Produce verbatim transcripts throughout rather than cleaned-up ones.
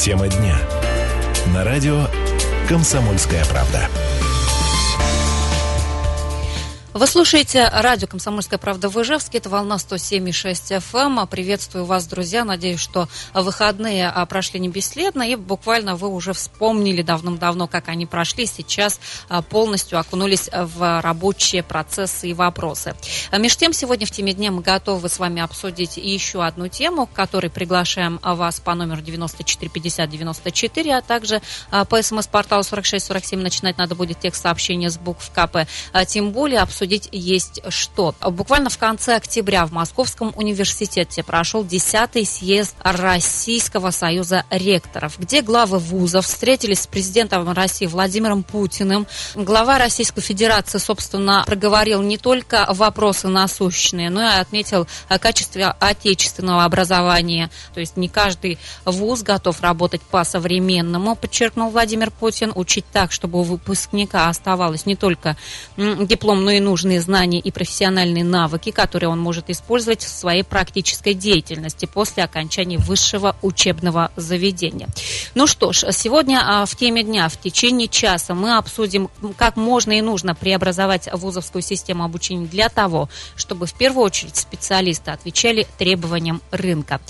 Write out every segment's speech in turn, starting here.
Тема дня. На радио «Комсомольская правда». Вы слушаете радио «Комсомольская правда» в Ижевске. Это волна сто семь и шесть эф эм. Приветствую вас, друзья. Надеюсь, что выходные прошли не бесследно. И буквально вы уже вспомнили давным-давно, как они прошли. Сейчас полностью окунулись в рабочие процессы и вопросы. Между тем, сегодня в теме дня мы готовы с вами обсудить еще одну тему, к которой приглашаем вас по номеру девяносто четыре пятьдесят девяносто четыре, а также по смс-порталу сорок шесть сорок семь. Начинать надо будет текст сообщения с букв КП. Тем более обсудить Судить есть что. Буквально в конце октября в Московском университете прошел десятый съезд Российского союза ректоров, где главы вузов встретились с президентом России Владимиром Путиным. Глава Российской Федерации, собственно, проговорил не только вопросы насущные, но и отметил качество отечественного образования. То есть не каждый вуз готов работать по-современному, подчеркнул Владимир Путин, учить так, чтобы у выпускника оставалось не только диплом, но и нужные знания и профессиональные навыки, которые он может использовать в своей практической деятельности после окончания высшего учебного заведения. Ну что ж, сегодня в теме дня в течение часа мы обсудим, как можно и нужно преобразовать вузовскую систему обучения для того, чтобы в первую очередь специалисты отвечали требованиям рынка.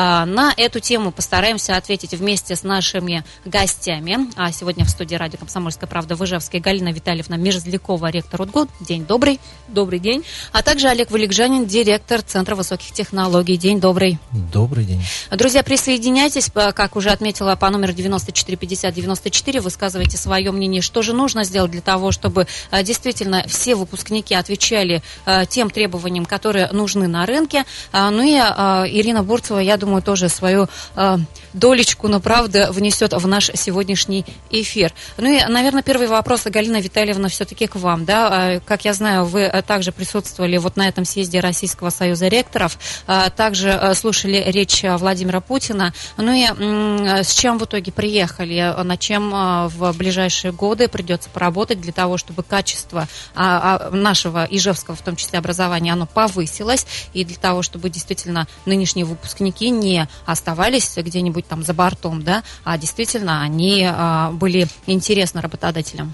На эту тему постараемся ответить вместе с нашими гостями. А сегодня в студии радио «Комсомольская правда» в Ижевске Галина Витальевна Мерзлякова, ректор УДГУ. День добрый. Добрый день. А также Олег Валикжанин, директор Центра высоких технологий. День добрый. Добрый день. Друзья, присоединяйтесь, как уже отметила по номеру девяносто четыре пятьдесят девяносто четыре, высказывайте свое мнение, что же нужно сделать для того, чтобы действительно все выпускники отвечали тем требованиям, которые нужны на рынке. Ну и Ирина Бурцева, я думаю, тоже свою долечку, но правда, внесет в наш сегодняшний эфир. Ну и, наверное, первый вопрос, Галина Витальевна, все-таки к вам, да? Как я знаю, вы также присутствовали вот на этом съезде Российского союза ректоров, также слушали речь Владимира Путина. Ну и с чем в итоге приехали, над чем в ближайшие годы придется поработать для того, чтобы качество нашего ижевского, в том числе образования, оно повысилось, и для того, чтобы действительно нынешние выпускники не оставались где-нибудь там за бортом, да, а действительно они были интересны работодателям.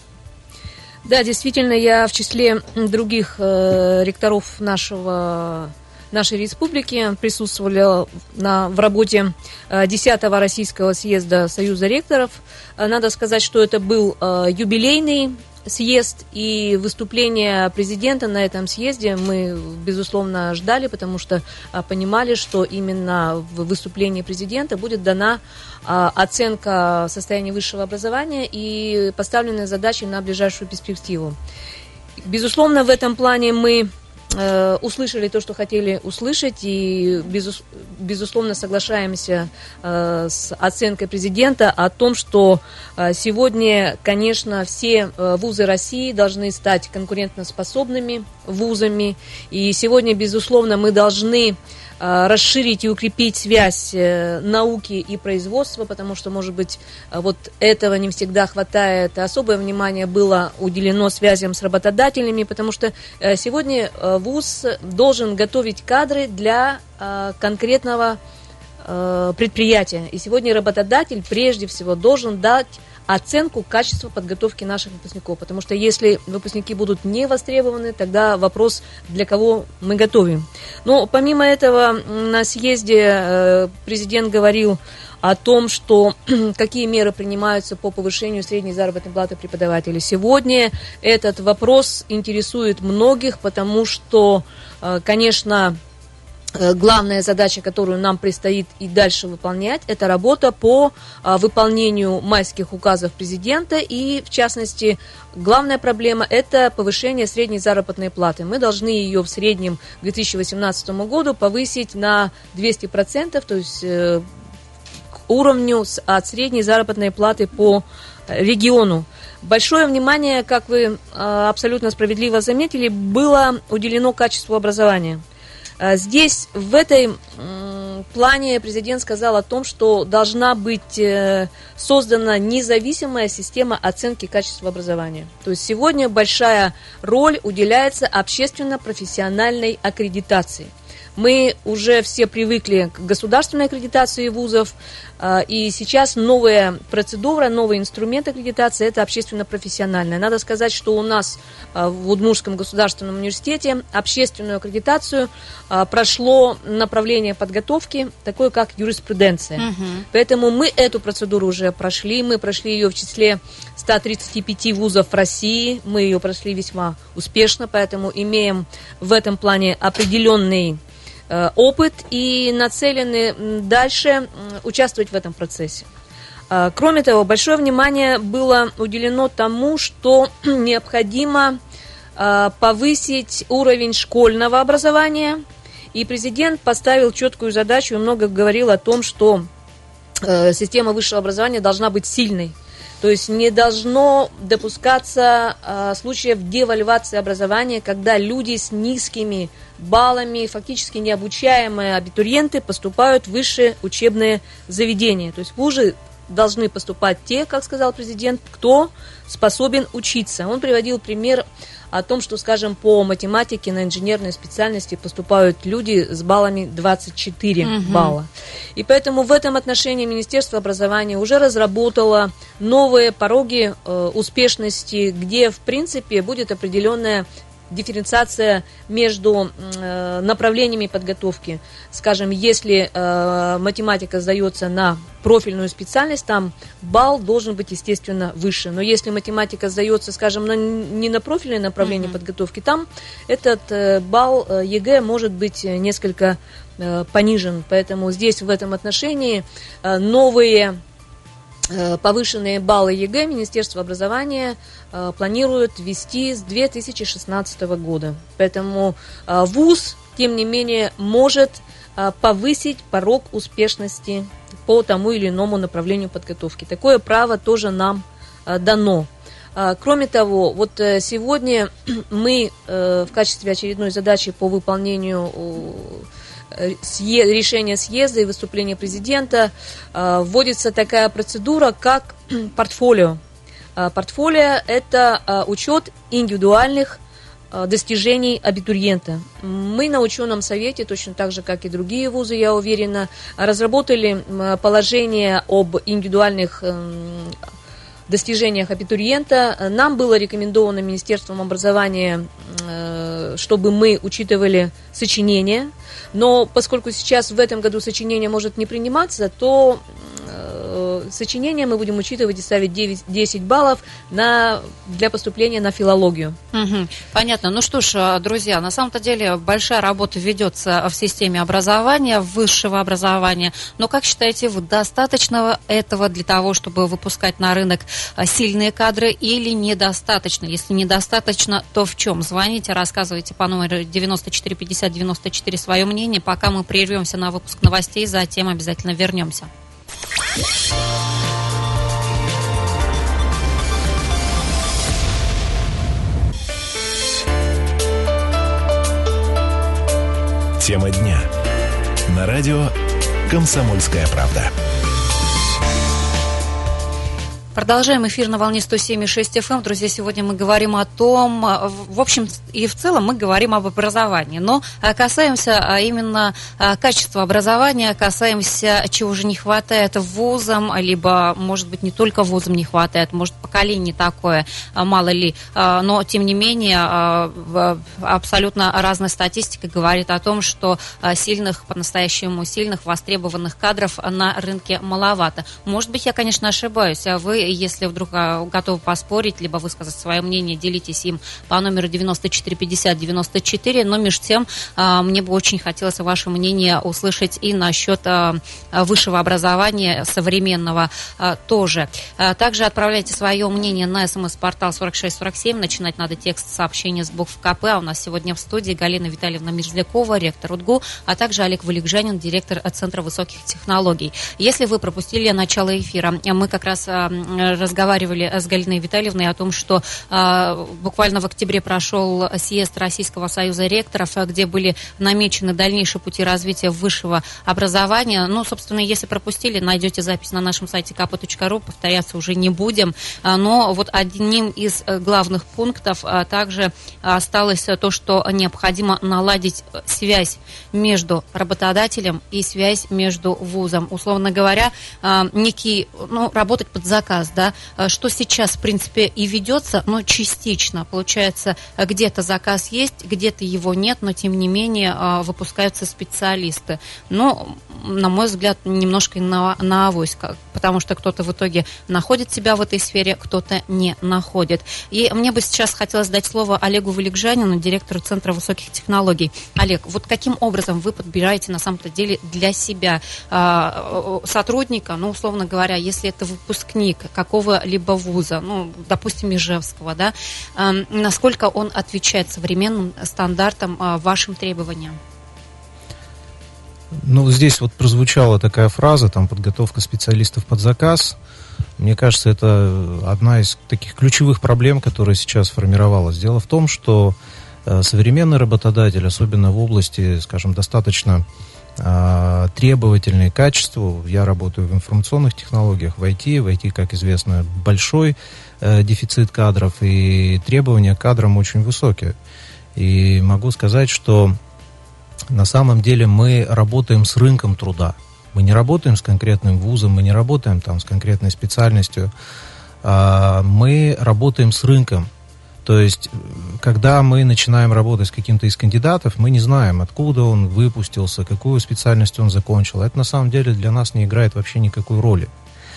Да, действительно, я в числе других э, ректоров нашего, нашей республики присутствовала на, в работе э, десятого Российского съезда Союза ректоров. Э, надо сказать, что это был э, юбилейный съезд, и выступление президента на этом съезде мы, безусловно, ждали, потому что а, понимали, что именно в выступлении президента будет дана а, оценка состояния высшего образования и поставленные задачи на ближайшую перспективу. Безусловно, в этом плане мы э, услышали то, что хотели услышать, и безус, безусловно соглашаемся э, с оценкой президента о том, что э, сегодня, конечно, все э, вузы России должны стать конкурентоспособными вузами, и сегодня, безусловно, мы должны расширить и укрепить связь науки и производства, потому что, может быть, вот этого не всегда хватает. Особое внимание было уделено связям с работодателями, потому что сегодня вуз должен готовить кадры для конкретного предприятия. И сегодня работодатель прежде всего должен дать оценку качества подготовки наших выпускников, потому что если выпускники будут не востребованы, тогда вопрос, для кого мы готовим. Но помимо этого на съезде президент говорил о том, что какие меры принимаются по повышению средней заработной платы преподавателей. Сегодня этот вопрос интересует многих, потому что, конечно, главная задача, которую нам предстоит и дальше выполнять, это работа по а, выполнению майских указов президента, и, в частности, главная проблема – это повышение средней заработной платы. Мы должны ее в среднем к две тысячи восемнадцатому году повысить на двести процентов, то есть э, к уровню с, от средней заработной платы по региону. Большое внимание, как вы э, абсолютно справедливо заметили, было уделено качеству образования. Здесь, в этой плане, президент сказал о том, что должна быть создана независимая система оценки качества образования. То есть сегодня большая роль уделяется общественно-профессиональной аккредитации. Мы уже все привыкли к государственной аккредитации вузов, и сейчас новая процедура, новый инструмент аккредитации – это общественно-профессиональная. Надо сказать, что у нас в Удмуртском государственном университете общественную аккредитацию прошло направление подготовки, такое как юриспруденция. Угу. Поэтому мы эту процедуру уже прошли, мы прошли ее в числе ста тридцати пяти вузов в России, мы ее прошли весьма успешно, поэтому имеем в этом плане определенный опыт и нацелены дальше участвовать в этом процессе. Кроме того, большое внимание было уделено тому, что необходимо повысить уровень школьного образования, и президент поставил четкую задачу и много говорил о том, что система высшего образования должна быть сильной. То есть не должно допускаться а, случаев девальвации образования, когда люди с низкими баллами, фактически необучаемые абитуриенты, поступают в высшие учебные заведения. То есть в вузы должны поступать те, как сказал президент, кто способен учиться. Он приводил пример о том, что, скажем, по математике на инженерные специальности поступают люди с баллами двадцать четыре угу. балла. И поэтому в этом отношении Министерство образования уже разработало новые пороги э, успешности, где, в принципе, будет определенная дифференциация между э, направлениями подготовки. Скажем, если э, математика сдается на профильную специальность, там балл должен быть, естественно, выше. Но если математика сдается, скажем, на, не на профильное направление mm-hmm. подготовки, там этот э, балл э, ЕГЭ может быть несколько э, понижен. Поэтому здесь в этом отношении э, новые повышенные баллы ЕГЭ Министерство образования э, планирует ввести с две тысячи шестнадцатого года. Поэтому э, вуз, тем не менее, может э, повысить порог успешности по тому или иному направлению подготовки. Такое право тоже нам э, дано. Э, кроме того, вот э, сегодня мы э, в качестве очередной задачи по выполнению э, решения съезда и выступления президента э, вводится такая процедура, как портфолио. Э, портфолио – это э, учет индивидуальных э, достижений абитуриента. Мы на ученом совете, точно так же, как и другие вузы, я уверена, разработали э, положение об индивидуальных э, достижениях абитуриента. Нам было рекомендовано Министерством образования, э, чтобы мы учитывали сочинения. Но поскольку сейчас в этом году сочинение может не приниматься, то э, сочинение мы будем учитывать и ставить девять, десять баллов на, для поступления на филологию. Угу, понятно. Ну что ж, друзья, на самом-то деле большая работа ведется в системе образования, высшего образования. Но как считаете вы, достаточно этого для того, чтобы выпускать на рынок сильные кадры, или недостаточно? Если недостаточно, то в чем? Звоните, рассказывайте по номеру девяносто четыре пятьдесят девяносто четыре свое мнение. Пока мы прервемся на выпуск новостей, затем обязательно вернемся. Тема дня. На радио «Комсомольская правда». Продолжаем эфир на волне сто семь и шесть эф эм. Друзья, сегодня мы говорим о том, в общем и в целом мы говорим об образовании, но касаемся именно качества образования, касаемся, чего же не хватает вузам, либо, может быть, не только вузам не хватает, может, поколение такое, мало ли, но, тем не менее, абсолютно разная статистика говорит о том, что сильных, по-настоящему сильных, востребованных кадров на рынке маловато. Может быть, я, конечно, ошибаюсь, а вы, если вдруг готовы поспорить, либо высказать свое мнение, делитесь им по номеру девяносто четыре пятьдесят девяносто четыре. Но между тем, мне бы очень хотелось ваше мнение услышать и насчет высшего образования современного тоже. Также отправляйте свое мнение на смс-портал сорок шесть сорок семь. Начинать надо текст сообщения с букв КП. А у нас сегодня в студии Галина Витальевна Мерзлякова, ректор УДГУ, а также Олег Валикжанин, директор Центра высоких технологий. Если вы пропустили начало эфира, мы как раз разговаривали с Галиной Витальевной о том, что буквально в октябре прошел съезд Российского союза ректоров, где были намечены дальнейшие пути развития высшего образования. Ну, собственно, если пропустили, найдете запись на нашем сайте ка пэ точка ру, повторяться уже не будем. Но вот одним из главных пунктов также осталось то, что необходимо наладить связь между работодателем и связь между вузом. Условно говоря, некий, ну, работать под заказ, да, что сейчас, в принципе, и ведется, но частично. Получается, где-то заказ есть, где-то его нет, но, тем не менее, выпускаются специалисты. Но, на мой взгляд, немножко на, на авось, потому что кто-то в итоге находит себя в этой сфере, кто-то не находит. И мне бы сейчас хотелось дать слово Олегу Валикжанину, директору Центра высоких технологий. Олег, вот каким образом вы подбираете на самом-то деле для себя э, сотрудника, ну, условно говоря, если это выпускник какого-либо вуза, ну, допустим, Ижевского, да, э, насколько он отвечает современным стандартам, э, вашим требованиям? Ну, здесь вот прозвучала такая фраза, там, подготовка специалистов под заказ. Мне кажется, это одна из таких ключевых проблем, которая сейчас формировалась. Дело в том, что э, современный работодатель, особенно в области, скажем, достаточно э, требовательной к качеству, я работаю в информационных технологиях, в ай ти, в ай ти, как известно, большой э, дефицит кадров, и требования к кадрам очень высокие. И могу сказать, что на самом деле мы работаем с рынком труда. Мы не работаем с конкретным вузом, мы не работаем там с конкретной специальностью. А мы работаем с рынком. То есть, когда мы начинаем работать с каким-то из кандидатов, мы не знаем, откуда он выпустился, какую специальность он закончил. Это на самом деле для нас не играет вообще никакой роли.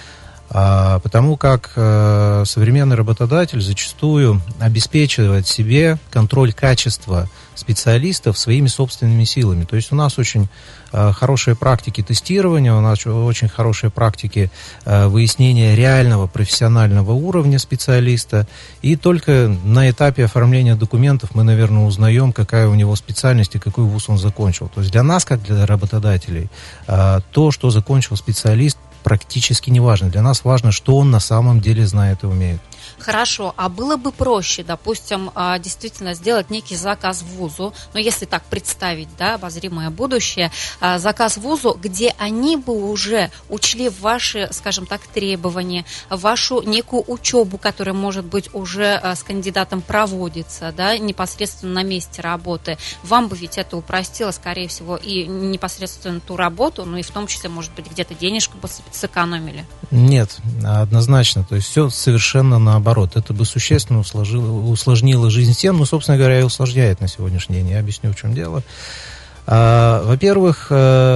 А, потому как э, современный работодатель зачастую обеспечивает себе контроль качества специалистов своими собственными силами. То есть у нас очень э, хорошие практики тестирования, у нас очень хорошие практики э, выяснения реального профессионального уровня специалиста. И только на этапе оформления документов мы, наверное, узнаем, какая у него специальность и какой вуз он закончил. То есть для нас, как для работодателей, э, то, что закончил специалист, практически не важно. Для нас важно, что он на самом деле знает и умеет. Хорошо, а было бы проще, допустим, действительно сделать некий заказ вузу, но если так представить, да, обозримое будущее, заказ вузу, где они бы уже учли ваши, скажем так, требования, вашу некую учебу, которая, может быть, уже с кандидатом проводится, да, непосредственно на месте работы. Вам бы ведь это упростило, скорее всего, и непосредственно ту работу, ну и в том числе, может быть, где-то денежку бы сэкономили. Нет, однозначно, то есть все совершенно наоборот. Это бы существенно усложнило, усложнило жизнь всем, ну, собственно говоря, и усложняет на сегодняшний день. Я объясню, в чем дело. А, во-первых,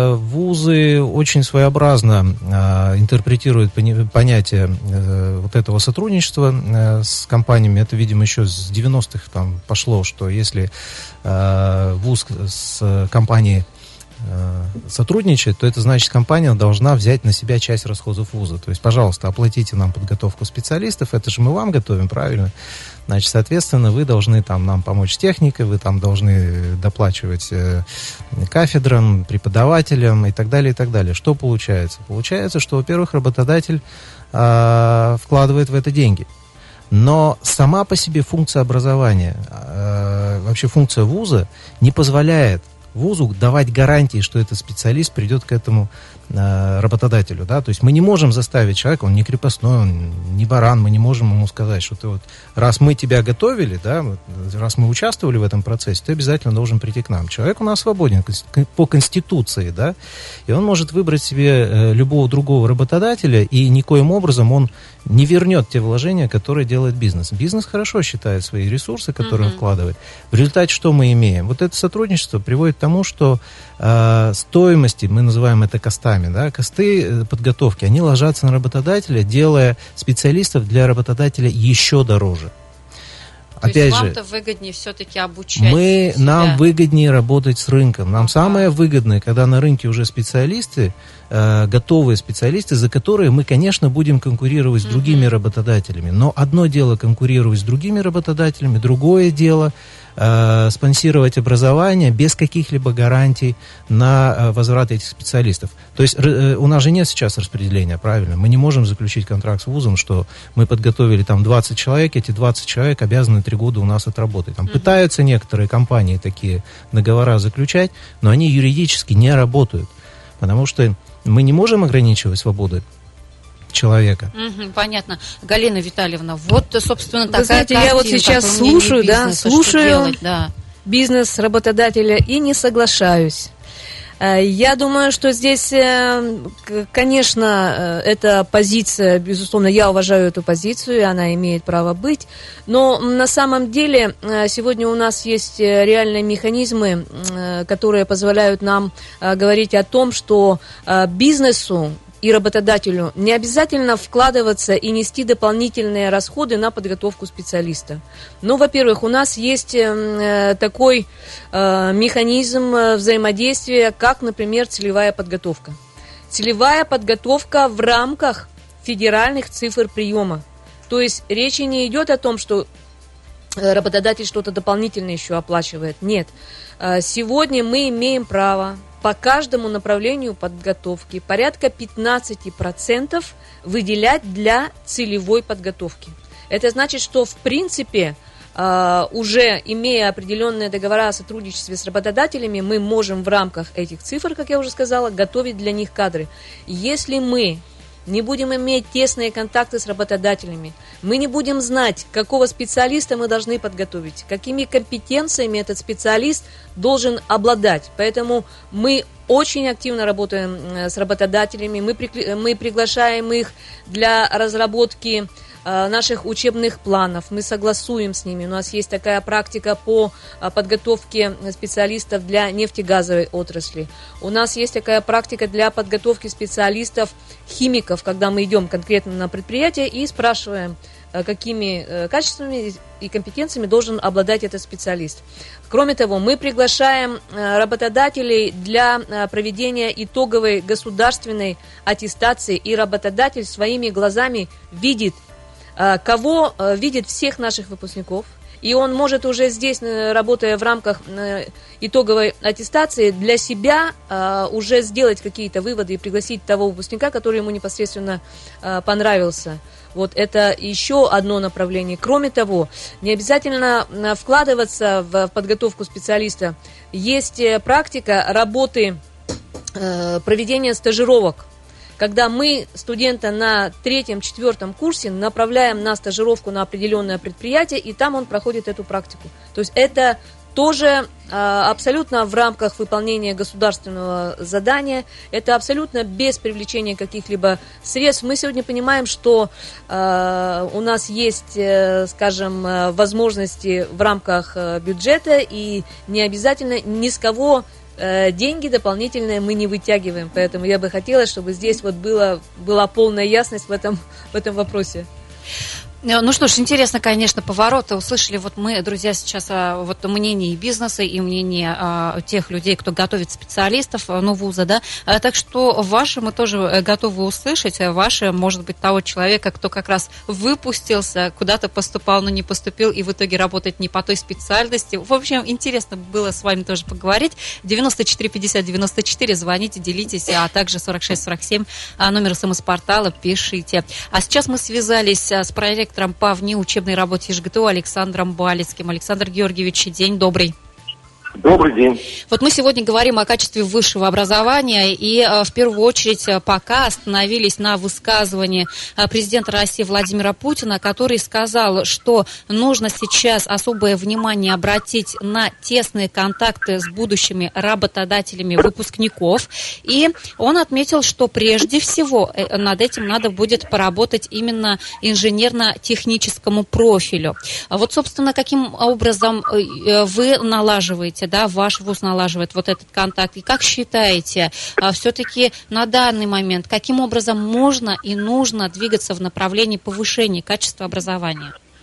вузы очень своеобразно а, интерпретируют понятие а, вот этого сотрудничества а, с компаниями. Это, видимо, еще с девяностых там пошло, что если а, вуз с компанией сотрудничает, то это значит, компания должна взять на себя часть расходов вуза. То есть, пожалуйста, оплатите нам подготовку специалистов, это же мы вам готовим, правильно? Значит, соответственно, вы должны там нам помочь с техникой, вы там должны доплачивать э, кафедрам, преподавателям и так далее, и так далее. Что получается? Получается, что, во-первых, работодатель э, вкладывает в это деньги. Но сама по себе функция образования, э, вообще функция вуза не позволяет вузу давать гарантии, что этот специалист придет к этому э, работодателю, да, то есть мы не можем заставить человека, он не крепостной, он не баран, мы не можем ему сказать, что ты вот, раз мы тебя готовили, да, раз мы участвовали в этом процессе, ты обязательно должен прийти к нам. Человек у нас свободен по Конституции, да, и он может выбрать себе э, любого другого работодателя, и никоим образом он не вернет те вложения, которые делает бизнес. Бизнес хорошо считает свои ресурсы, которые mm-hmm. он вкладывает. В результате что мы имеем? Вот это сотрудничество приводит к тому, что э, стоимости, мы называем это костами, да, косты подготовки, они ложатся на работодателя, делая специалистов для работодателя еще дороже. То Опять есть же, вам-то выгоднее все-таки обучать мы, себя. нам выгоднее работать с рынком. Нам ага. самое выгодное, когда на рынке уже специалисты, э, готовые специалисты, за которые мы, конечно, будем конкурировать с mm-hmm. другими работодателями. Но одно дело конкурировать с другими работодателями, другое дело э, спонсировать образование без каких-либо гарантий на э, возврат этих специалистов. То есть э, у нас же нет сейчас распределения, правильно? Мы не можем заключить контракт с вузом, что мы подготовили там двадцать человек, эти двадцать человек обязаны три года у нас отработать. Там mm-hmm. пытаются некоторые компании такие договора заключать, но они юридически не работают, потому что мы не можем ограничивать свободу человека. Угу, понятно. Галина Витальевна, вот, собственно, такая Вы знаете, картинка, я вот сейчас слушаю, да, слушаю да. бизнес работодателя и не соглашаюсь. Я думаю, что здесь, конечно, эта позиция, безусловно, я уважаю эту позицию, и она имеет право быть, но на самом деле сегодня у нас есть реальные механизмы, которые позволяют нам говорить о том, что бизнесу и работодателю не обязательно вкладываться и нести дополнительные расходы на подготовку специалиста. Ну, во-первых, у нас есть э, такой э, механизм взаимодействия, как, например, целевая подготовка. Целевая подготовка в рамках федеральных цифр приема. То есть речи не идет о том, что работодатель что-то дополнительно еще оплачивает. Нет. Сегодня мы имеем право по каждому направлению подготовки порядка пятнадцать процентов выделять для целевой подготовки. Это значит, что в принципе уже имея определенные договора о сотрудничестве с работодателями, мы можем в рамках этих цифр, как я уже сказала, готовить для них кадры. Если мы не будем иметь тесные контакты с работодателями, мы не будем знать, какого специалиста мы должны подготовить, какими компетенциями этот специалист должен обладать. Поэтому мы очень активно работаем с работодателями, мы, при, мы приглашаем их для разработки наших учебных планов, мы согласуем с ними. У нас есть такая практика по подготовке специалистов для нефтегазовой отрасли. У нас есть такая практика для подготовки специалистов, химиков, когда мы идем конкретно на предприятие и спрашиваем, какими качествами и компетенциями должен обладать этот специалист. Кроме того, мы приглашаем работодателей для проведения итоговой государственной аттестации, и работодатель своими глазами видит, кого видит всех наших выпускников, и он может уже здесь, работая в рамках итоговой аттестации, для себя уже сделать какие-то выводы и пригласить того выпускника, который ему непосредственно понравился. Вот это еще одно направление. Кроме того, не обязательно вкладываться в подготовку специалиста. Есть практика работы, проведения стажировок, когда мы студента на третьем-четвертом курсе направляем на стажировку на определенное предприятие, и там он проходит эту практику. То есть это тоже а, абсолютно в рамках выполнения государственного задания, это абсолютно без привлечения каких-либо средств. Мы сегодня понимаем, что а, у нас есть, скажем, возможности в рамках бюджета, и не обязательно ни с кого деньги дополнительные мы не вытягиваем. Поэтому я бы хотела, чтобы здесь вот было, была полная ясность в этом, в этом вопросе. Ну что ж, интересно, конечно, повороты. Услышали вот мы, друзья, сейчас вот мнение и бизнеса, и мнение а, тех людей, кто готовит специалистов, ну, вуза, да. А, так что ваши мы тоже готовы услышать. Ваши, может быть, того человека, кто как раз выпустился, куда-то поступал, но не поступил, и в итоге работает не по той специальности. В общем, интересно было с вами тоже поговорить. девяносто четыре пятьдесят девяносто четыре, звоните, делитесь, а также сорок шесть сорок семь, номер СМС-портала, пишите. А сейчас мы связались с проректором по внеучебной работе ЖГТУ Александром Балицким. Александр Георгиевич, день добрый. Добрый день. Вот мы сегодня говорим о качестве высшего образования, и в первую очередь пока остановились на высказывании президента России Владимира Путина, который сказал, что нужно сейчас особое внимание обратить на тесные контакты с будущими работодателями выпускников, и он отметил, что прежде всего над этим надо будет поработать именно инженерно-техническому профилю. Вот, собственно, каким образом вы налаживаете, да, ваш вуз налаживает вот этот контакт. И как считаете, все-таки на данный момент, каким образом можно и нужно двигаться в направлении повышения качества образования?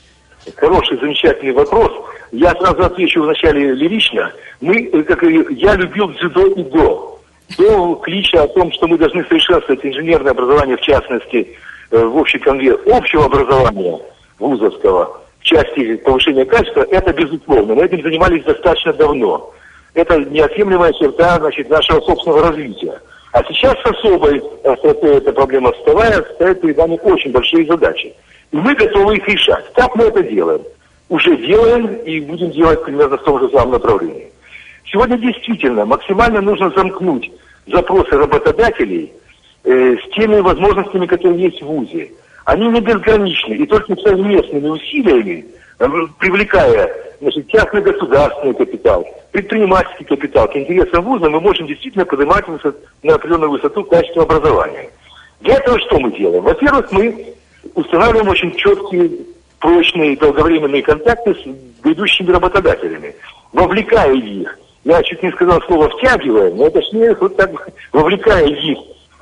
Хороший, замечательный вопрос. Я сразу отвечу вначале лирично. Мы, как и я, любил дзюдо и до. До клича о том, что мы должны совершенствовать инженерное образование, в частности, в общей конве общего образования вузовского, в части повышения качества, это безусловно. Мы этим занимались достаточно давно. Это неотъемлемая черта, значит, нашего собственного развития. А сейчас с особой остротой эта проблема вставая, стоят перед нами очень большие задачи. И мы готовы их решать. Как мы это делаем? Уже делаем и будем делать примерно в том же самом направлении. Сегодня действительно максимально нужно замкнуть запросы работодателей э, с теми возможностями, которые есть в ВУЗе. Они не безграничны, и только совместными усилиями, э, привлекая, значит, частный государственный капитал, предпринимательский капитал к интересам ВУЗа, мы можем действительно поднимать высот, на определенную высоту качества образования. Для этого что мы делаем? Во-первых, мы устанавливаем очень четкие, прочные, долговременные контакты с ведущими работодателями, вовлекая их. Я чуть не сказал слово «втягивая», но точнее вот так, вовлекая их в,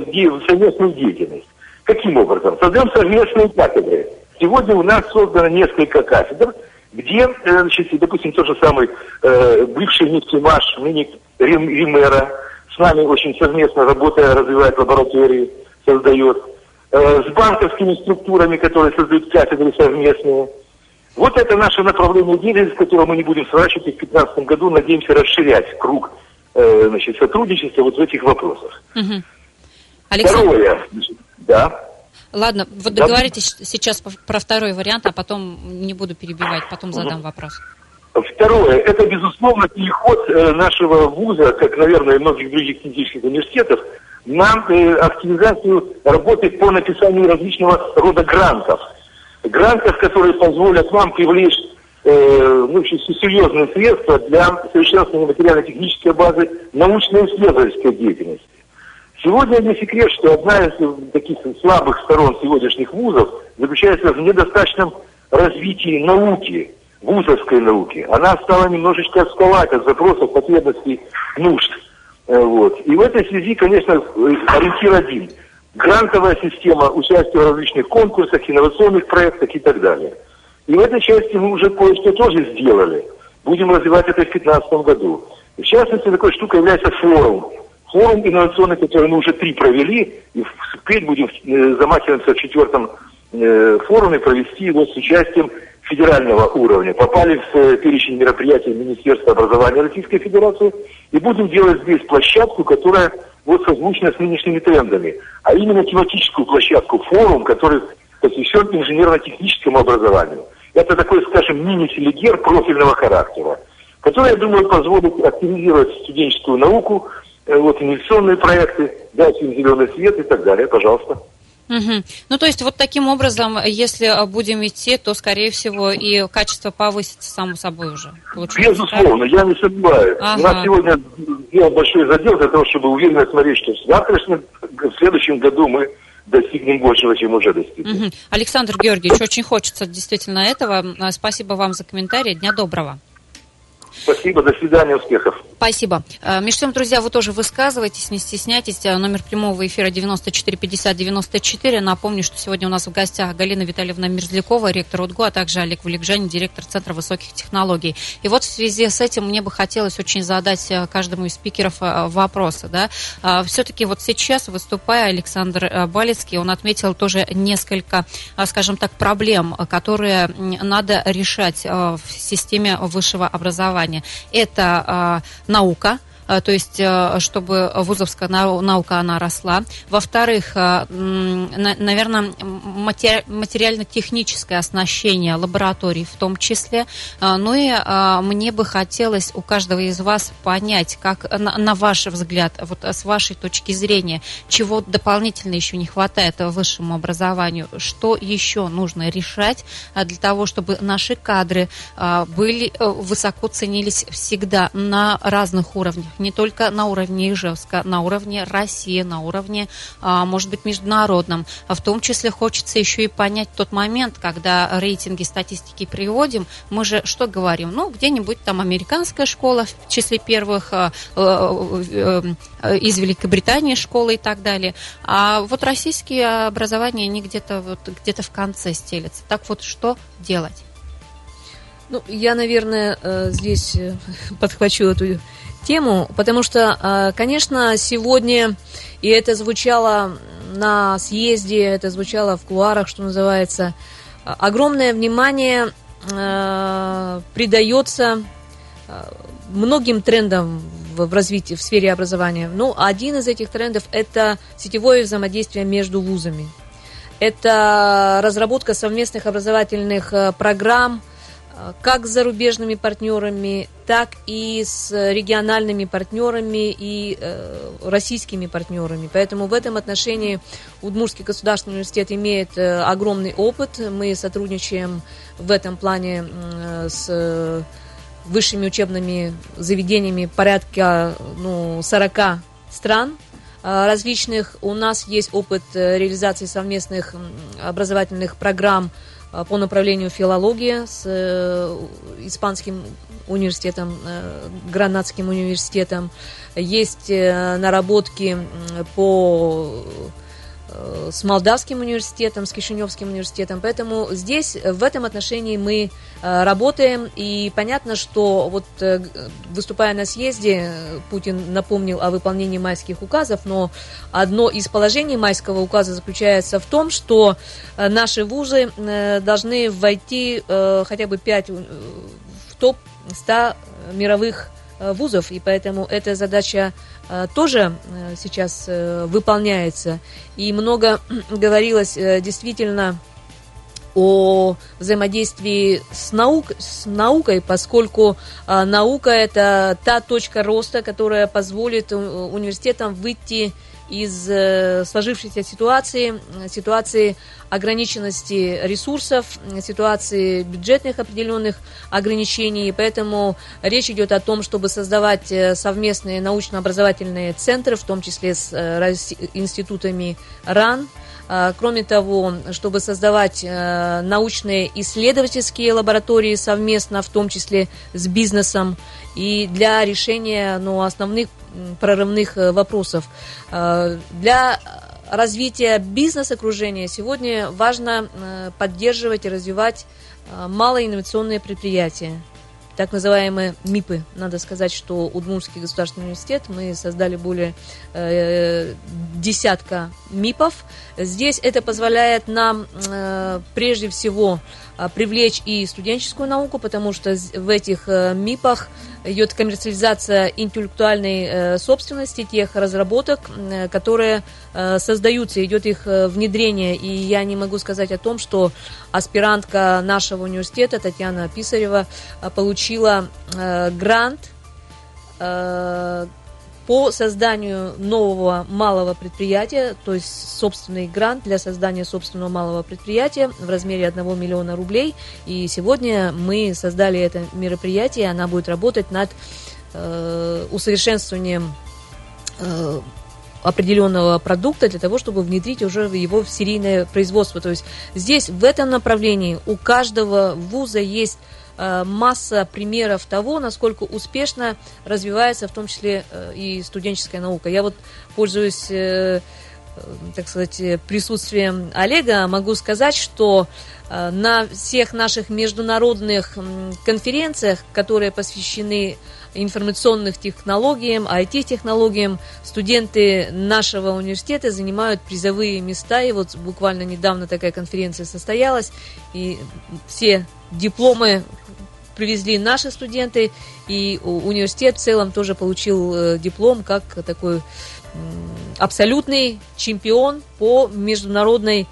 в совместную деятельность. Каким образом? Создаем совместные кафедры. Сегодня у нас создано несколько кафедр, где, значит, допустим, тот же самый э, бывший нефтемаш, ныне Рим, Римера, с нами очень совместно работая, развивает лаборатории, создает, э, с банковскими структурами, которые создают кафедры совместные. Вот это наше направление деятельности, которое мы не будем сворачивать, и в две тысячи пятнадцатом году надеемся расширять круг э, значит, сотрудничества вот в этих вопросах. Угу. Александр... Второе, значит, да. Ладно, вот договоритесь да. сейчас про второй вариант, а потом не буду перебивать, потом задам угу. вопрос. Второе, это, безусловно, переход э, нашего вуза, как, наверное, и многих других технических университетов, на э, активизацию работы по написанию различного рода грантов. Грантов, которые позволят вам привлечь э, ну, серьезные средства для совершенствования материально-технической базы научно-исследовательской деятельности. Сегодня не секрет, что одна из таких слабых сторон сегодняшних вузов заключается в недостаточном развитии науки, вузовской науки. Она стала немножечко отставать от запросов, потребностей, нужд. Э, вот. И в этой связи, конечно, ориентир один – грантовая система, участие в различных конкурсах, инновационных проектах и так далее. И в этой части мы уже кое-что тоже сделали. Будем развивать это в две тысячи пятнадцатом году. В частности, такой штукой является форум. Форум инновационный, который мы уже три провели, и впредь будем э, замахиваться в четвертом э, форуме провести его с участием федерального уровня. Попали в э, перечень мероприятий Министерства образования Российской Федерации и будем делать здесь площадку, которая вот созвучна с нынешними трендами, а именно тематическую площадку, форум, который посвящен инженерно-техническому образованию. Это такой, скажем, мини-селигер профильного характера, который, я думаю, позволит активизировать студенческую науку, вот инвестиционные проекты, дать им зеленый свет и так далее. Пожалуйста. Угу. Ну, то есть, вот таким образом, если будем идти, то, скорее всего, и качество повысится само собой уже. Безусловно, я не сомневаюсь. Ага. У нас сегодня сделал большой задел для того, чтобы уверенно смотреть, что в завтрашнем, в следующем году мы достигнем большего, чем уже достигли. Угу. Александр Георгиевич, очень хочется действительно этого. Спасибо вам за комментарий. Дня доброго. Спасибо, до свидания, успехов. Спасибо. Между тем, друзья, вы тоже высказывайтесь, не стесняйтесь. Номер прямого эфира девяносто четыре пятьдесят девяносто четыре. Напомню, что сегодня у нас в гостях Галина Витальевна Мерзлякова, ректор УДГУ, а также Олег Валикжанин, директор Центра высоких технологий. И вот в связи с этим мне бы хотелось очень задать каждому из спикеров вопросы. Да? Все-таки вот сейчас, выступая, Александр Балицкий, он отметил тоже несколько, скажем так, проблем, которые надо решать в системе высшего образования. Это э, наука, то есть, чтобы вузовская наука, она росла. Во-вторых, наверное, материально-техническое оснащение лабораторий в том числе. Ну и мне бы хотелось у каждого из вас понять, как, на ваш взгляд, вот с вашей точки зрения, чего дополнительно еще не хватает высшему образованию, что еще нужно решать для того, чтобы наши кадры были, высоко ценились всегда на разных уровнях. Не только на уровне Ижевска, на уровне России, на уровне, может быть, международном. В том числе хочется еще и понять тот момент, когда рейтинги статистики приводим, мы же что говорим? Ну, где-нибудь там американская школа в числе первых, из Великобритании школы и так далее. А вот российские образования, они где-то вот, где-то в конце стелятся. Так вот, что делать? Ну, я, наверное, здесь подхвачу эту тему, потому что, конечно, сегодня, и это звучало на съезде, это звучало в кулуарах, что называется, огромное внимание придается многим трендам в развитии, в сфере образования. Ну, один из этих трендов – это сетевое взаимодействие между вузами. Это разработка совместных образовательных программ как с зарубежными партнерами, так и с региональными партнерами и э, российскими партнерами. Поэтому в этом отношении Удмуртский государственный университет имеет э, огромный опыт. Мы сотрудничаем в этом плане э, с высшими учебными заведениями порядка ну, сорок стран э, различных. У нас есть опыт э, реализации совместных образовательных программ по направлению филологии с э, Испанским университетом, э, Гранадским университетом. Есть э, наработки по э, с Молдавским университетом, с Кишиневским университетом. Поэтому здесь, в этом отношении мы э, работаем. И понятно, что вот э, выступая на съезде, Путин напомнил о выполнении майских указов, но одно из положений майского указа заключается в том, что наши вузы должны войти хотя бы пять в топ сто мировых вузов, и поэтому эта задача тоже сейчас выполняется. И много говорилось действительно о взаимодействии с, наук, с наукой, поскольку а, наука – это та точка роста, которая позволит университетам выйти из э, сложившейся ситуации, ситуации ограниченности ресурсов, ситуации бюджетных определенных ограничений. И поэтому речь идет о том, чтобы создавать совместные научно-образовательные центры, в том числе с э, институтами РАН. Кроме того, чтобы создавать научные исследовательские лаборатории совместно, в том числе с бизнесом, и для решения ну, основных прорывных вопросов. Для развития бизнес-окружения сегодня важно поддерживать и развивать малоинновационные предприятия. Так называемые МИПы. Надо сказать, что Удмуртский государственный университет, мы создали более э, десятка МИПов. Здесь это позволяет нам э, прежде всего э, привлечь и студенческую науку, потому что в этих э, МИПах идет коммерциализация интеллектуальной э, собственности, тех разработок, э, которые э, создаются, идет их э, внедрение. И я не могу сказать о том, что аспирантка нашего университета Татьяна Писарева э, получила э, грант э, по созданию нового малого предприятия, то есть собственный грант для создания собственного малого предприятия в размере одного миллиона рублей. И сегодня мы создали это мероприятие, она будет работать над э, усовершенствованием э, определенного продукта для того, чтобы внедрить уже его в серийное производство. То есть здесь, в этом направлении, у каждого вуза есть масса примеров того, насколько успешно развивается в том числе и студенческая наука. Я вот, пользуюсь, так сказать, присутствием Олега, могу сказать, что на всех наших международных конференциях, которые посвящены информационным технологиям, ай ти-технологиям, студенты нашего университета занимают призовые места. И вот буквально недавно такая конференция состоялась, и все дипломы привезли наши студенты, и университет в целом тоже получил диплом как такой абсолютный чемпион по международной,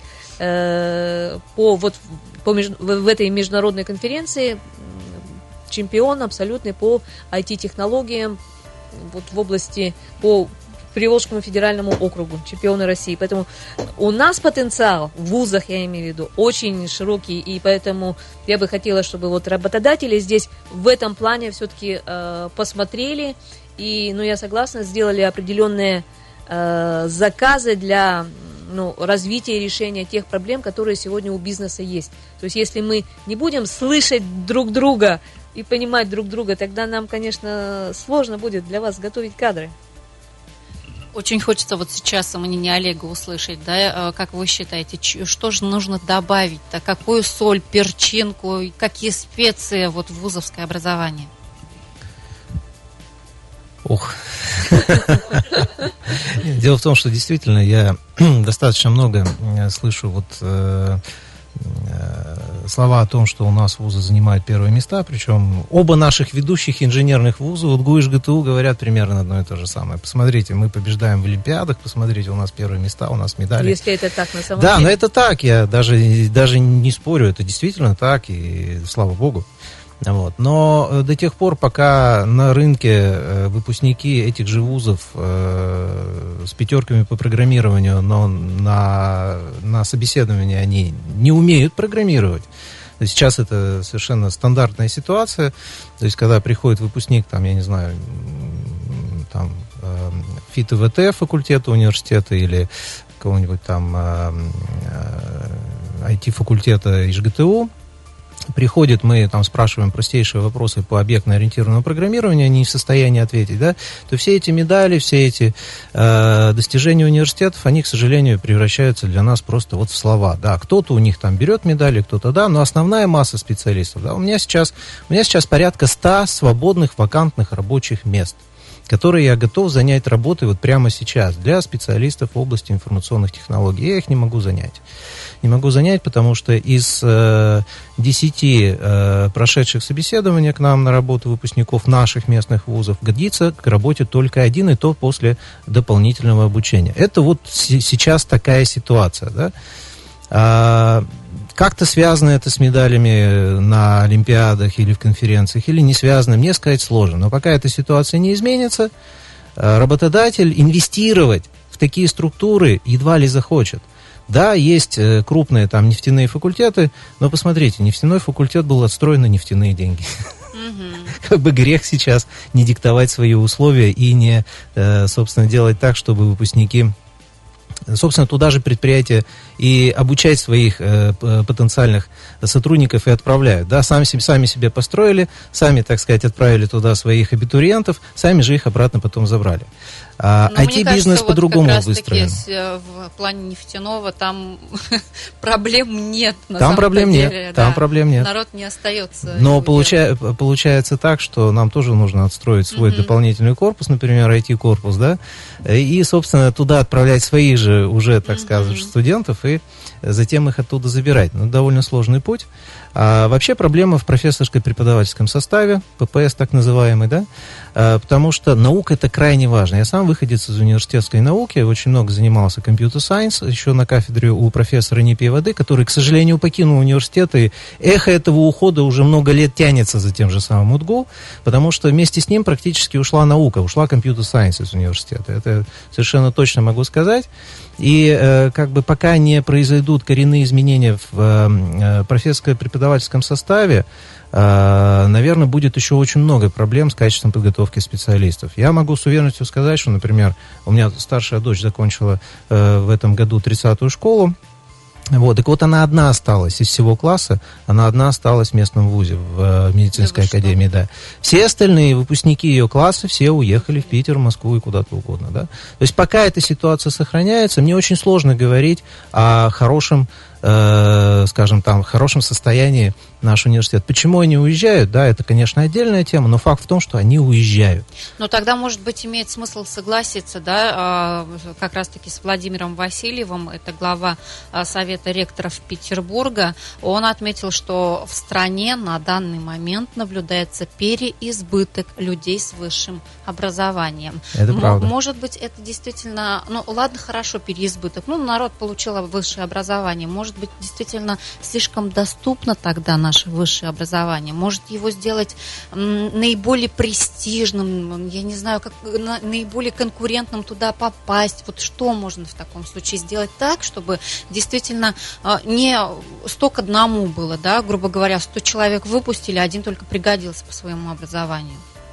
по вот по, в этой международной конференции, чемпион абсолютный по ай ти-технологиям вот в области по Приволжскому федеральному округу, чемпионы России. Поэтому у нас потенциал в вузах, я имею в виду, очень широкий, и поэтому я бы хотела, чтобы вот работодатели здесь в этом плане все-таки э, посмотрели, и, ну, я согласна, сделали определенные э, заказы для ну, развития и решения тех проблем, которые сегодня у бизнеса есть. То есть если мы не будем слышать друг друга и понимать друг друга, тогда нам, конечно, сложно будет для вас готовить кадры. Очень хочется вот сейчас самому Олега услышать, да, как вы считаете, что же нужно добавить, да, какую соль, перчинку, какие специи вот в вузовское образование? Ох. Дело в том, что действительно я достаточно много слышу вот слова о том, что у нас вузы занимают первые места, причем оба наших ведущих инженерных вуза, вот ГУ и ЖГТУ, говорят примерно одно и то же самое. Посмотрите, мы побеждаем в Олимпиадах, посмотрите, у нас первые места, у нас медали. Если это так на самом да, деле. Да, но это так, я даже, даже не спорю, это действительно так, и слава богу. Вот. Но до тех пор, пока на рынке выпускники этих же вузов э, с пятерками по программированию, но на, на собеседовании они не умеют программировать, сейчас это совершенно стандартная ситуация. То есть, когда приходит выпускник, там, я не знаю, там, э, ФИТ-ИВТ факультета университета или какого-нибудь там э, э, ай ти-факультета и ЖГТУ, приходит, мы там спрашиваем простейшие вопросы по объектно-ориентированному программированию, они не в состоянии ответить, да, то все эти медали, все эти э, достижения университетов, они, к сожалению, превращаются для нас просто вот в слова, да, кто-то у них там берет медали, кто-то, да, но основная масса специалистов, да, у меня сейчас, у меня сейчас порядка ста свободных вакантных рабочих мест, которые я готов занять работой вот прямо сейчас для специалистов в области информационных технологий. Я их не могу занять. Не могу занять, потому что из э, десяти э, прошедших собеседований к нам на работу выпускников наших местных вузов годится к работе только один, и то после дополнительного обучения. Это вот с- сейчас такая ситуация, да. А, как-то связано это с медалями на олимпиадах или в конференциях, или не связано, мне сказать сложно. Но пока эта ситуация не изменится, работодатель инвестировать в такие структуры едва ли захочет. Да, есть крупные там нефтяные факультеты, но посмотрите, нефтяной факультет был отстроен на нефтяные деньги. Как бы грех сейчас не диктовать свои условия и не, собственно, делать так, чтобы выпускники... Собственно, туда же предприятия и обучать своих э, потенциальных сотрудников и отправляют. Да, сами, сами себе построили, сами, так сказать, отправили туда своих абитуриентов, сами же их обратно потом забрали. А ай ти-бизнес вот по-другому выстроен. В плане нефтяного там проблем нет. На там проблем деле, нет. Да. Там проблем нет. Народ не остается. Но получа, получается так, что нам тоже нужно отстроить свой mm-hmm. дополнительный корпус, например, ай ти-корпус, да, и, собственно, туда отправлять своих же уже, так mm-hmm. сказать, студентов и затем их оттуда забирать. Ну, довольно сложный путь. А вообще проблема в профессорско-преподавательском составе, пэ пэ эс так называемый, да, а, потому что наука это крайне важно. Я сам выходец из университетской науки, очень много занимался компьютер-сайенс, еще на кафедре у профессора Нипия Воды, который, к сожалению, покинул университет, и эхо этого ухода уже много лет тянется за тем же самым УДГУ, потому что вместе с ним практически ушла наука, ушла компьютер-сайенс из университета. Это совершенно точно могу сказать. И э, как бы пока не произойдут коренные изменения в э, профессорско-преподавательском составе, э, наверное, будет еще очень много проблем с качеством подготовки специалистов. Я могу с уверенностью сказать, что, например, у меня старшая дочь закончила э, в этом году тридцатую школу. Вот, так вот, она одна осталась из всего класса, она одна осталась в местном вузе, в медицинской да академии, да. Все остальные выпускники ее класса, все уехали в Питер, в Москву и куда-то угодно, да. То есть, пока эта ситуация сохраняется, мне очень сложно говорить о хорошем, э, скажем там, хорошем состоянии наш университет. Почему они уезжают, да, это, конечно, отдельная тема, но факт в том, что они уезжают. Но тогда, может быть, имеет смысл согласиться, да, как раз-таки с Владимиром Васильевым, это глава Совета ректоров Петербурга. Он отметил, что в стране на данный момент наблюдается переизбыток людей с высшим образованием. Это М- правда. Может быть, это действительно, ну, ладно, хорошо, переизбыток. Ну, народ получил высшее образование. Может быть, действительно слишком доступно тогда наше высшее образование. Может его сделать м, наиболее престижным, я не знаю, как на, наиболее конкурентным туда попасть. Вот что можно в таком случае сделать так, чтобы действительно а, не сто к одному было, да, грубо говоря, сто человек выпустили, один только пригодился по своему образованию.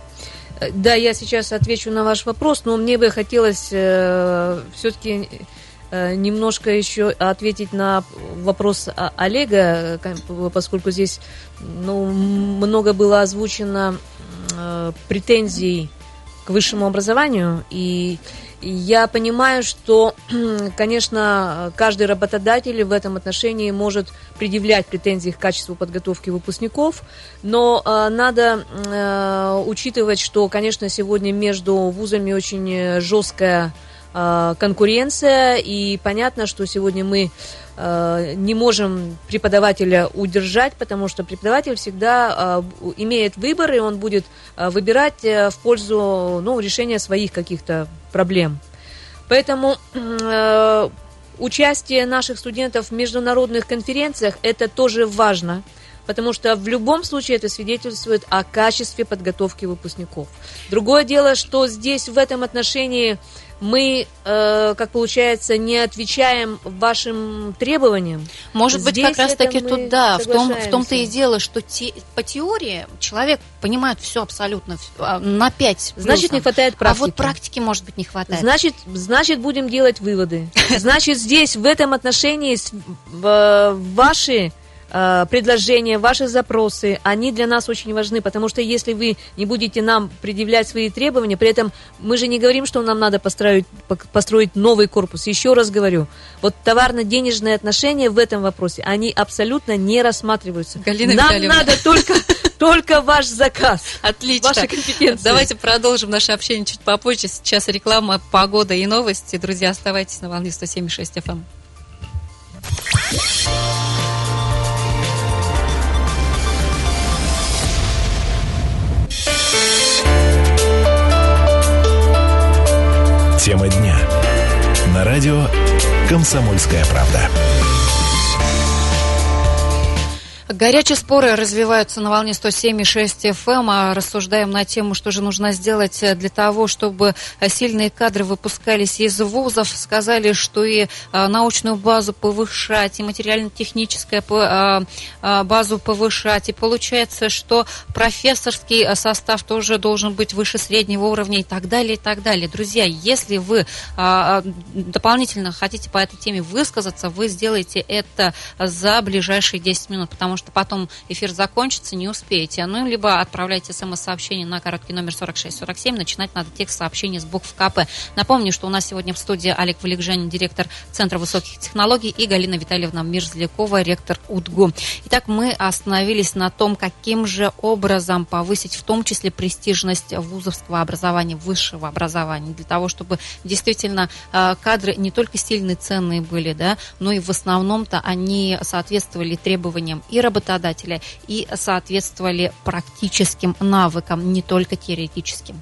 Да, я сейчас отвечу на ваш вопрос, но мне бы хотелось э, все-таки немножко еще ответить на вопрос Олега, поскольку здесь ну, много было озвучено э, претензий к высшему образованию, и Я понимаю, что, конечно, каждый работодатель в этом отношении может предъявлять претензии к качеству подготовки выпускников, но э, надо э, учитывать, что, конечно, сегодня между вузами очень жесткая э, конкуренция, и понятно, что сегодня мы э, не можем преподавателя удержать, потому что преподаватель всегда э, имеет выбор, и он будет э, выбирать э, в пользу, ну, решения своих каких-то проблем. Поэтому э, участие наших студентов в международных конференциях – это тоже важно, потому что в любом случае это свидетельствует о качестве подготовки выпускников. Другое дело, что здесь в этом отношении мы, э, как получается, не отвечаем вашим требованиям. Может быть, Здесь как раз-таки тут, да, в, том, в том-то и соглашаемся. дело, что те, по теории человек понимает все абсолютно а, на пять. Значит, не хватает А практики. вот практики, может быть, не хватает. Значит, значит, будем делать выводы. Значит, здесь, в этом отношении, с- в- ваши э, предложения, ваши запросы, они для нас очень важны, потому что если вы не будете нам предъявлять свои требования, при этом мы же не говорим, что нам надо построить, пок- построить новый корпус. Еще раз говорю, вот товарно-денежные отношения в этом вопросе, они абсолютно не рассматриваются. Галина Нам Витальевна. надо только, только ваш заказ. Отлично. Ваши компетенции. Давайте продолжим наше общение чуть попозже. Сейчас реклама, погода и новости. Друзья, оставайтесь на волне сто семь и шесть эф эм. Тема дня. На радио «Комсомольская правда». Горячие споры развиваются на волне сто семь и шесть эф эм. А рассуждаем на тему, что же нужно сделать для того, чтобы сильные кадры выпускались из вузов. Сказали, что и научную базу повышать, и материально-техническую базу повышать. И получается, что профессорский состав тоже должен быть выше среднего уровня и так далее, и так далее. Друзья, если вы дополнительно хотите по этой теме высказаться, вы сделаете это за ближайшие десять минут, потому что потом эфир закончится, не успеете. Ну, либо отправляйте смс-сообщение на короткий номер сорок шесть сорок семь. Начинать надо текст сообщения с букв КП. Напомню, что у нас сегодня в студии Олег Валикжанин, директор Центра высоких технологий, и Галина Витальевна Мирзлякова, ректор УДГУ. Итак, мы остановились на том, каким же образом повысить в том числе престижность вузовского образования, высшего образования, для того, чтобы действительно кадры не только стильные, ценные были, да, но и в основном-то они соответствовали требованиям и работодателя, и соответствовали практическим навыкам, не только теоретическим.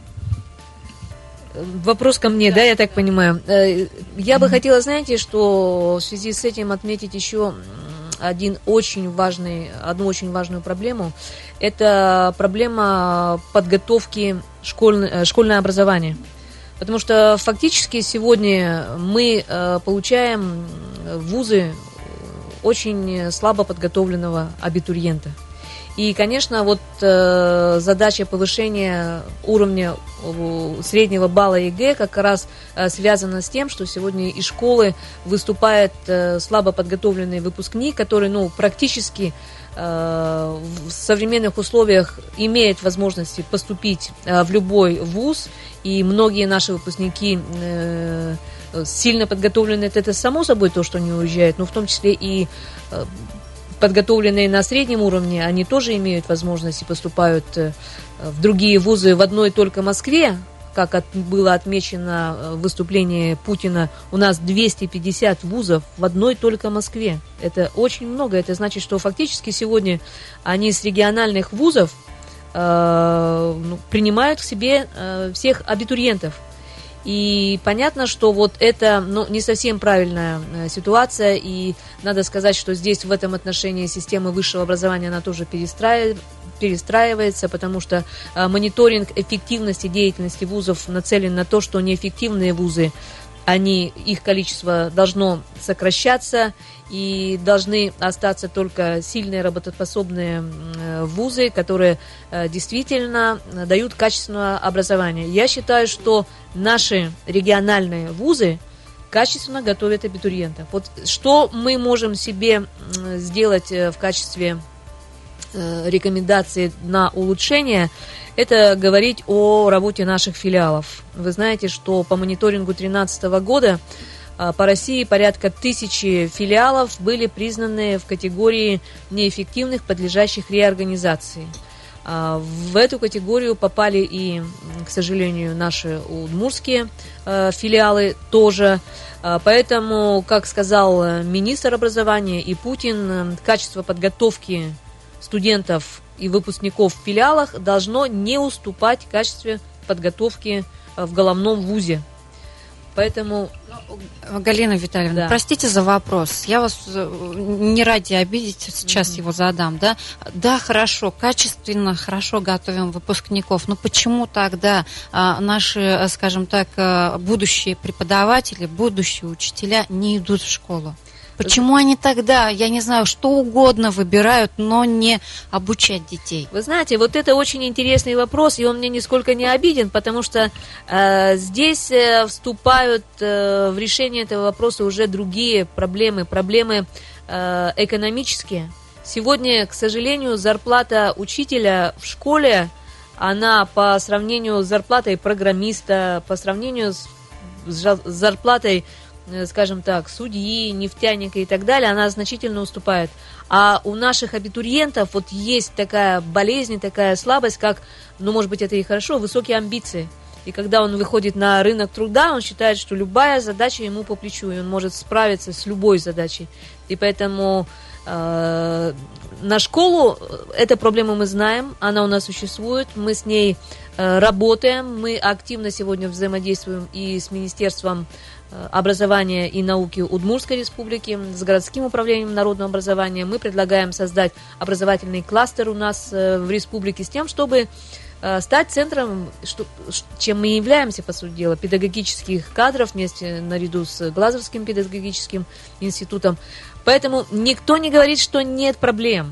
Вопрос ко мне, да, я так понимаю. Я бы хотела, знаете, что в связи с этим отметить еще один очень важный, одну очень важную проблему. Это проблема подготовки школьное, школьное образование. Потому что фактически сегодня мы получаем в вузы очень слабо подготовленного абитуриента. И, конечно, вот э, задача повышения уровня э, среднего балла ЕГЭ как раз э, связана с тем, что сегодня из школы выступает э, слабо подготовленный выпускник, который, ну, практически э, в современных условиях имеет возможности поступить э, в любой вуз, и многие наши выпускники э, сильно подготовленные, это само собой то, что они уезжают, но в том числе и э, подготовленные на среднем уровне, они тоже имеют возможность и поступают в другие вузы в одной только Москве. Как от, было отмечено в выступлении Путина, у нас двести пятьдесят вузов в одной только Москве. Это очень много. Это значит, что фактически сегодня они с региональных вузов э, ну, принимают к себе э, всех абитуриентов. И понятно, что вот это, ну, не совсем правильная э, ситуация, и надо сказать, что здесь в этом отношении система высшего образования, она тоже перестраивается, перестраивается, потому что э, мониторинг эффективности деятельности вузов нацелен на то, что неэффективные вузы, они, их количество должно сокращаться, и должны остаться только сильные работоспособные э, вузы, которые э, действительно дают качественное образование. Я считаю, что наши региональные вузы качественно готовят абитуриентов. Вот что мы можем себе сделать в качестве рекомендации на улучшение, это говорить о работе наших филиалов. Вы знаете, что по мониторингу две тысячи тринадцатого года по России порядка тысячи филиалов были признаны в категории неэффективных, подлежащих реорганизации. В эту категорию попали и, к сожалению, наши удмуртские филиалы тоже. Поэтому, как сказал министр образования и Путин, качество подготовки студентов и выпускников в филиалах должно не уступать качеству подготовки в головном вузе. Поэтому... Галина Витальевна, да. Простите за вопрос. Я вас не ради обидеть, сейчас mm-hmm. его задам. Да? да, хорошо, качественно, хорошо готовим выпускников, но почему тогда а, наши, скажем так, будущие преподаватели, будущие учителя не идут в школу? Почему они тогда, я не знаю, что угодно выбирают, но не обучать детей? Вы знаете, вот это очень интересный вопрос, и он мне нисколько не обиден, потому что э, здесь э, вступают э, в решение этого вопроса уже другие проблемы, проблемы э, экономические. Сегодня, к сожалению, зарплата учителя в школе, она по сравнению с зарплатой программиста, по сравнению с, с зарплатой, скажем так, судьи, нефтяника и так далее, она значительно уступает. А у наших абитуриентов вот есть такая болезнь, такая слабость, как, ну, может быть, это и хорошо, высокие амбиции. И когда он выходит на рынок труда, он считает, что любая задача ему по плечу, и он может справиться с любой задачей. И поэтому э, на школу эту проблему мы знаем, она у нас существует, мы с ней э, работаем, мы активно сегодня взаимодействуем и с Министерством образования и науки Удмуртской республики, с городским управлением народного образования. Мы предлагаем создать образовательный кластер у нас в республике с тем, чтобы стать центром, что, чем мы являемся, по сути дела, педагогических кадров вместе наряду с Глазовским педагогическим институтом. Поэтому никто не говорит, что нет проблем.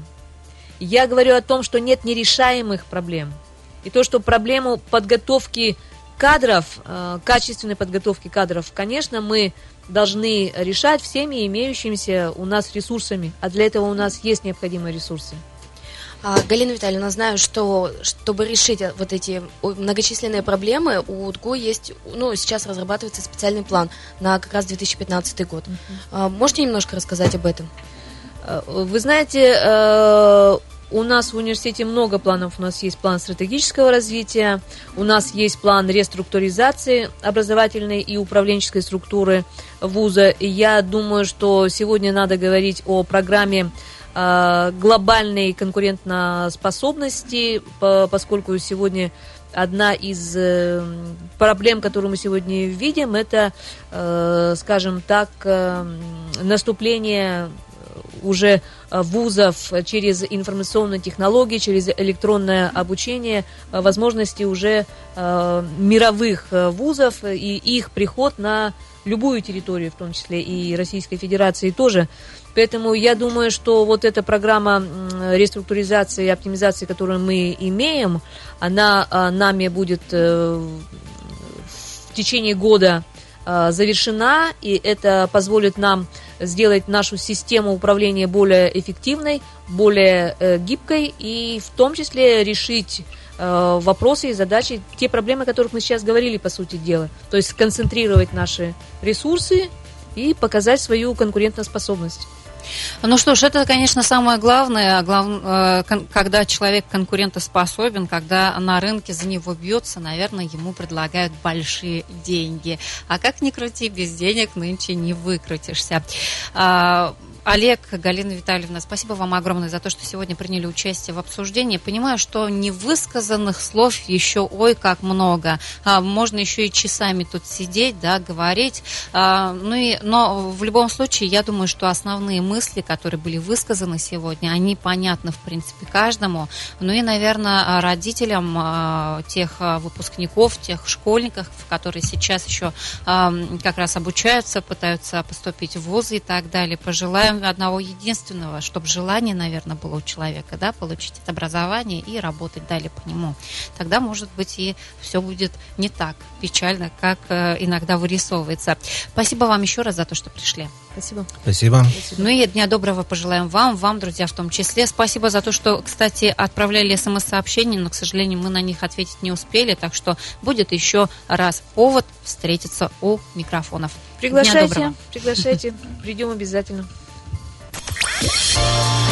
Я говорю о том, что нет нерешаемых проблем. И то, что проблему подготовки кадров, качественной подготовки кадров, конечно, мы должны решать всеми имеющимися у нас ресурсами, а для этого у нас есть необходимые ресурсы. Галина Витальевна, знаю, что чтобы решить вот эти многочисленные проблемы, у УДГУ есть, ну, сейчас разрабатывается специальный план на как раз две тысячи пятнадцатый год. Uh-huh. Можете немножко рассказать об этом? Вы знаете, у нас в университете много планов. У нас есть план стратегического развития, у нас есть план реструктуризации образовательной и управленческой структуры вуза. И я думаю, что сегодня надо говорить о программе э, глобальной конкурентоспособности, по, поскольку сегодня одна из э, проблем, которую мы сегодня видим, это, э, скажем так, э, наступление уже вузов через информационные технологии, через электронное обучение, возможности уже э, мировых вузов и их приход на любую территорию, в том числе и Российской Федерации тоже. Поэтому я думаю, что вот эта программа реструктуризации и оптимизации, которую мы имеем, она э, нами будет э, в течение года э, завершена, и это позволит нам сделать нашу систему управления более эффективной, более э, гибкой и в том числе решить э, вопросы и задачи, те проблемы, о которых мы сейчас говорили, по сути дела. То есть сконцентрировать наши ресурсы и показать свою конкурентоспособность. Ну что ж, это, конечно, самое главное, глав... когда человек конкурентоспособен, когда на рынке за него бьется, наверное, ему предлагают большие деньги. А как ни крути, без денег нынче не выкрутишься. Олег, Галина Витальевна, спасибо вам огромное за то, что сегодня приняли участие в обсуждении. Понимаю, что невысказанных слов еще ой как много. Можно еще и часами тут сидеть, да, говорить. Ну и, но в любом случае, я думаю, что основные мысли, которые были высказаны сегодня, они понятны, в принципе, каждому. Ну и, наверное, родителям тех выпускников, тех школьников, которые сейчас еще как раз обучаются, пытаются поступить в вузы и так далее, пожелаем желаем одного единственного, чтобы желание, наверное, было у человека, да, получить это образование и работать далее по нему. Тогда, может быть, и все будет не так печально, как э, иногда вырисовывается. Спасибо вам еще раз за то, что пришли. Спасибо. Спасибо. Ну и дня доброго пожелаем вам, вам, друзья, в том числе. Спасибо за то, что, кстати, отправляли смс-сообщения, но, к сожалению, мы на них ответить не успели, так что будет еще раз повод встретиться у микрофонов. Приглашайте, приглашайте, придем обязательно.